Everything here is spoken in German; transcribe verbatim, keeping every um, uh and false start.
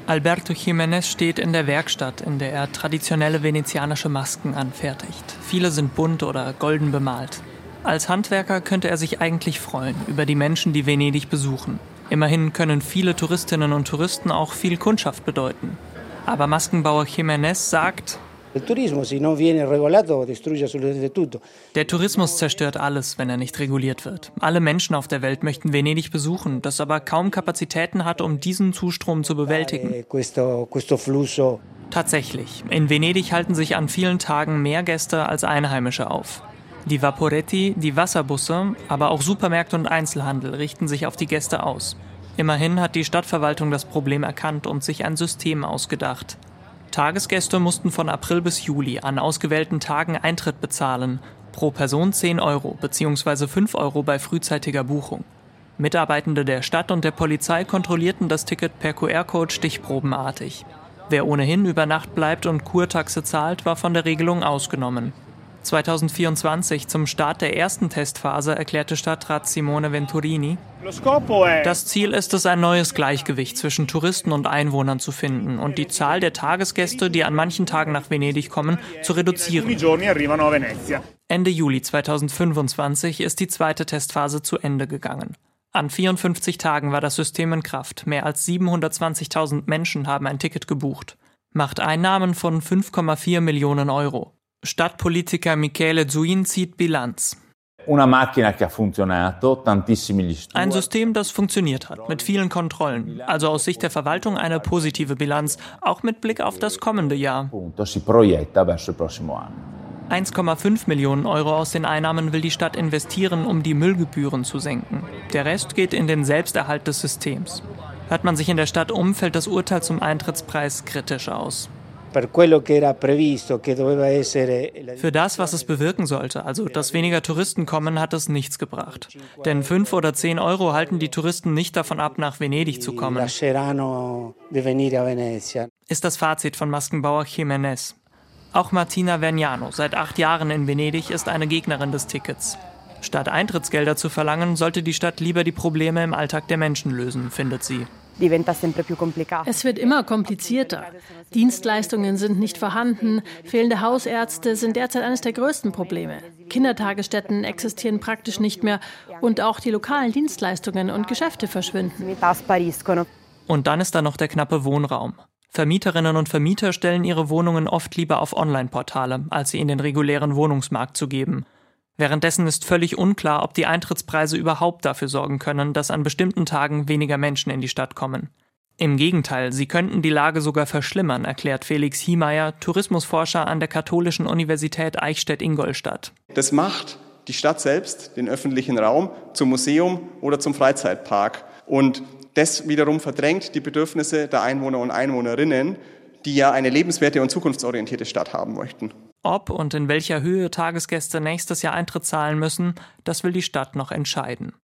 Alberto Jiménez steht in der Werkstatt, in der er traditionelle venezianische Masken anfertigt. Viele sind bunt oder golden bemalt. Als Handwerker könnte er sich eigentlich freuen über die Menschen, die Venedig besuchen. Immerhin können viele Touristinnen und Touristen auch viel Kundschaft bedeuten. Aber Maskenbauer Jiménez sagt: Der Tourismus zerstört alles, wenn er nicht reguliert wird. Alle Menschen auf der Welt möchten Venedig besuchen, das aber kaum Kapazitäten hat, um diesen Zustrom zu bewältigen. Tatsächlich, in Venedig halten sich an vielen Tagen mehr Gäste als Einheimische auf. Die Vaporetti, die Wasserbusse, aber auch Supermärkte und Einzelhandel richten sich auf die Gäste aus. Immerhin hat die Stadtverwaltung das Problem erkannt und sich ein System ausgedacht. Tagesgäste mussten von April bis Juli an ausgewählten Tagen Eintritt bezahlen, pro Person zehn Euro bzw. fünf Euro bei frühzeitiger Buchung. Mitarbeitende der Stadt und der Polizei kontrollierten das Ticket per Q R-Code stichprobenartig. Wer ohnehin über Nacht bleibt und Kurtaxe zahlt, war von der Regelung ausgenommen. zweitausendvierundzwanzig, zum Start der ersten Testphase, erklärte Stadtrat Simone Venturini: Das Ziel ist es, ein neues Gleichgewicht zwischen Touristen und Einwohnern zu finden und die Zahl der Tagesgäste, die an manchen Tagen nach Venedig kommen, zu reduzieren. Ende Juli zweitausendfünfundzwanzig ist die zweite Testphase zu Ende gegangen. An vierundfünfzig Tagen war das System in Kraft. Mehr als siebenhundertzwanzigtausend Menschen haben ein Ticket gebucht. Macht Einnahmen von fünf Komma vier Millionen Euro. Stadtpolitiker Michele Zuin zieht Bilanz. Ein System, das funktioniert hat, mit vielen Kontrollen. Also aus Sicht der Verwaltung eine positive Bilanz, auch mit Blick auf das kommende Jahr. eins Komma fünf Millionen Euro aus den Einnahmen will die Stadt investieren, um die Müllgebühren zu senken. Der Rest geht in den Selbsterhalt des Systems. Hört man sich in der Stadt um, fällt das Urteil zum Eintrittspreis kritisch aus. Für das, was es bewirken sollte, also dass weniger Touristen kommen, hat es nichts gebracht. Denn fünf oder zehn Euro halten die Touristen nicht davon ab, nach Venedig zu kommen. Ist das Fazit von Maskenbauer Jiménez. Auch Martina Vergnano, seit acht Jahren in Venedig, ist eine Gegnerin des Tickets. Statt Eintrittsgelder zu verlangen, sollte die Stadt lieber die Probleme im Alltag der Menschen lösen, findet sie. Es wird immer komplizierter. Dienstleistungen sind nicht vorhanden, fehlende Hausärzte sind derzeit eines der größten Probleme. Kindertagesstätten existieren praktisch nicht mehr und auch die lokalen Dienstleistungen und Geschäfte verschwinden. Und dann ist da noch der knappe Wohnraum. Vermieterinnen und Vermieter stellen ihre Wohnungen oft lieber auf Online-Portale, als sie in den regulären Wohnungsmarkt zu geben. Währenddessen ist völlig unklar, ob die Eintrittspreise überhaupt dafür sorgen können, dass an bestimmten Tagen weniger Menschen in die Stadt kommen. Im Gegenteil, sie könnten die Lage sogar verschlimmern, erklärt Felix Hiemeyer, Tourismusforscher an der Katholischen Universität Eichstätt-Ingolstadt. Das macht die Stadt selbst, den öffentlichen Raum, zum Museum oder zum Freizeitpark. Und das wiederum verdrängt die Bedürfnisse der Einwohner und Einwohnerinnen, die ja eine lebenswerte und zukunftsorientierte Stadt haben möchten. Ob und in welcher Höhe Tagesgäste nächstes Jahr Eintritt zahlen müssen, das will die Stadt noch entscheiden.